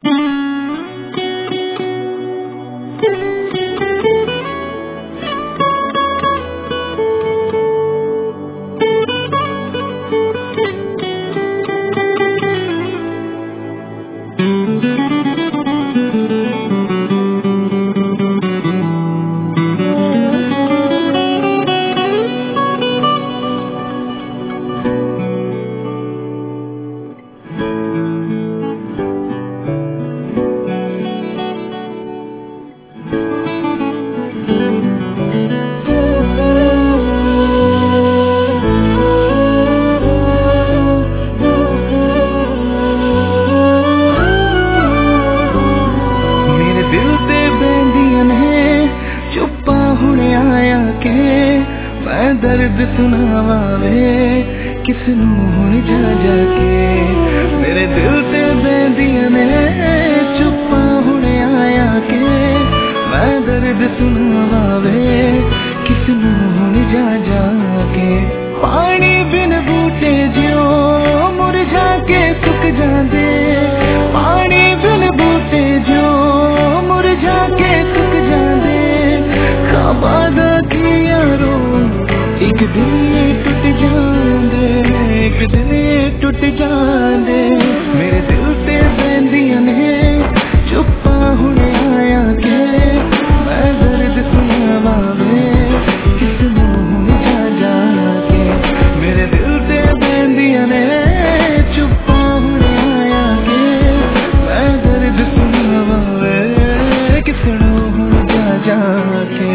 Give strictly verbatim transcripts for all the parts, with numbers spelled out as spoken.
दर्द सुनावा वे किसनू हुण जा जाके मेरे दिल ते बेंदियां ने चुप्पा हुण आया के मैं दर्द सुनावा वे किसनू हुण जा जाके पानी बिन बूटे जियो मुरझा के सुक जांदे पानी बिन बूटे जियो मुरझा के सुक जांदे ख्वाबां दा की यारो एक दिन ये टूट जांदे एक दिन ये टूट जांदे मेरे दिल ते बेंदियां ने चुप्पा हुण आया के मैं दर्द सुनावा वे किसनू हुण जा जाके मेरे दिल ते बेंदियां ने चुप्पा हुण आया के मैं दर्द सुनावा वे किसनू हुण जा जाके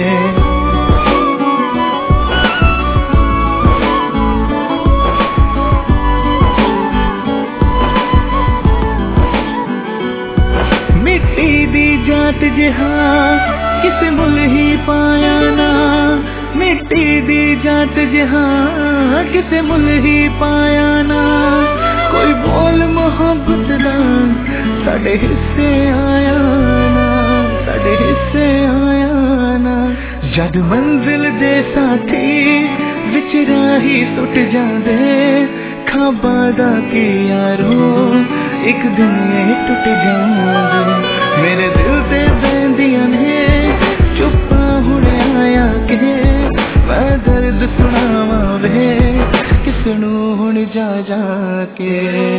जात जहा किसे मुल ही पाया ना मिट्टी दी जात जहा किसे मुल ही पाया ना कोई बोल मोहब्बत दा साडे हिस्से आया ना साडे हिस्से आया ना जद मंजिल दे साथी विच राही सुट जांदे ख्वाबां दा की यारो एक दिन ये टूट जांदे मेरे दिल ते बेंदियां ने चुप्पा हुण आया के मैं दर्द सुनावा वे किसनू हुण जा जाके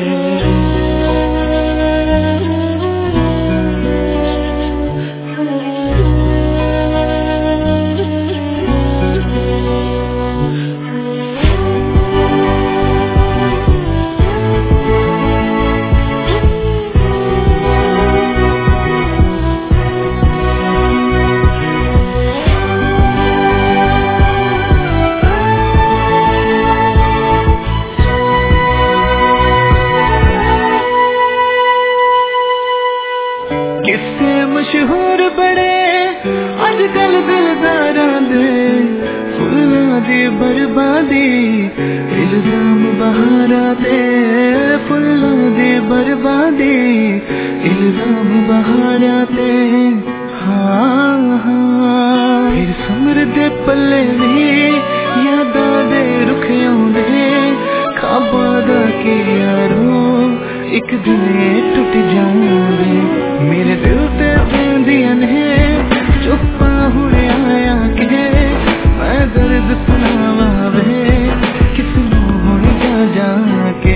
किस्से मशहूर बड़े अजकल दिलदारां दे फुल्लां दी बर्बादी इल्जाम बहारां ते फुल्लां दी बर्बादी इल्जाम बहारां ते हाँ हाँ फिर समर दे पल्ले भी यादां दे रुख आउंदे ख्वाबां दा की यारो एक दिन टूट जांदे मेरे दिल ते बेंदियां ने चुप्पा हुण आया के मैं दर्द सुनावा वे किसनू हुण जा जाके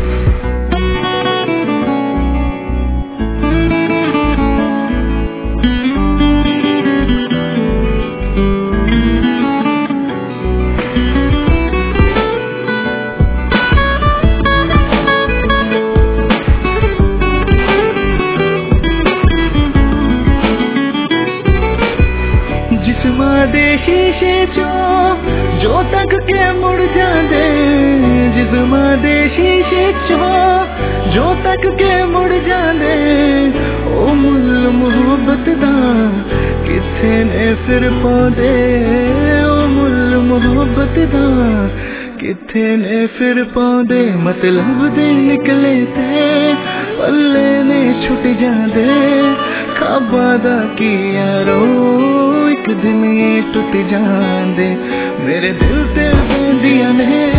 जिस्मां दे शीशे चों जो तक के मुड़ जांदे जिस्मां दे शीशे चों जो तक के मुड़ जांदे ओ मुल मोहब्बत दा किथे ने फिर पाउंदे ओ मुल मोहब्बत दा किथे ने फिर पाउंदे मतलब दे निकले ते पल्ले ने छुट जांदे ख्वाबां दा की यारो एक दिन ये टूट जांदे मेरे दिल ते बेंदियां ने